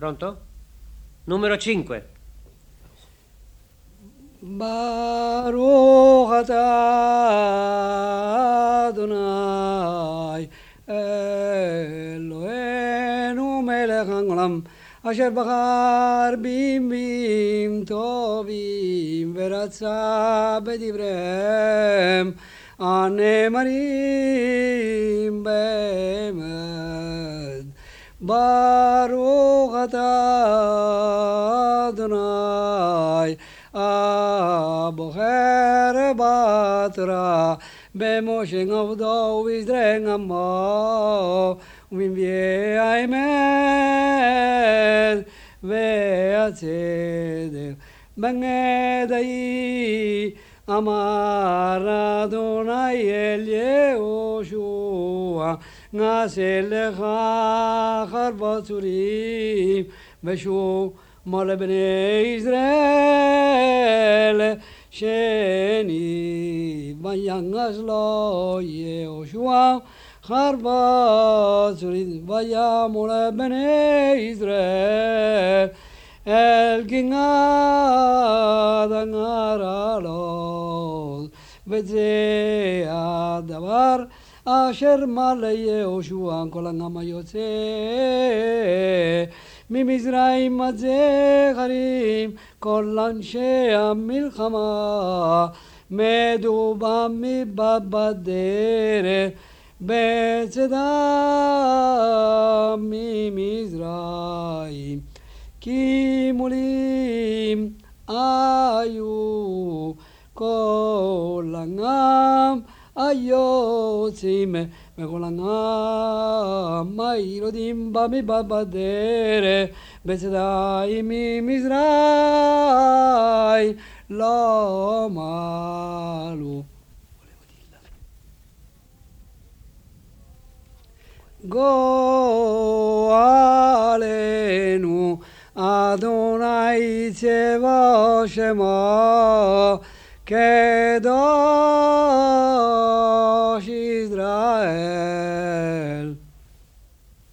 Pronto? Numero 5. Baruch atah Adonai Eloheinu melech haolam asher bachar biמים טובים ורצה בדבריהם הנאמרים באמת. ברוך אתה אדוני הבוחר בתורה במשה עבדו ובזרע עמו ובנביאי האמת והצדק בגדי אמר אדוני אל יהושע נעשה לך חרבות צורים ושוב לבני ישראל שנית ויגש לו יהושע חרבות צורים ויאמר לבני ישראל אל גלעד הנערות וזה הדבר אשר מלא יהושע כל העם היוצא ממצרים עד זכרים כל אנשי המלחמה מדובר בדרך בצדה ממצרים כי מולים היו כל העם היוצאים וכל העם הילודים במדבר בדרך בצדה ממצרים לא מעלו. גואלנו אדוני צבא שמו קדוש ישראל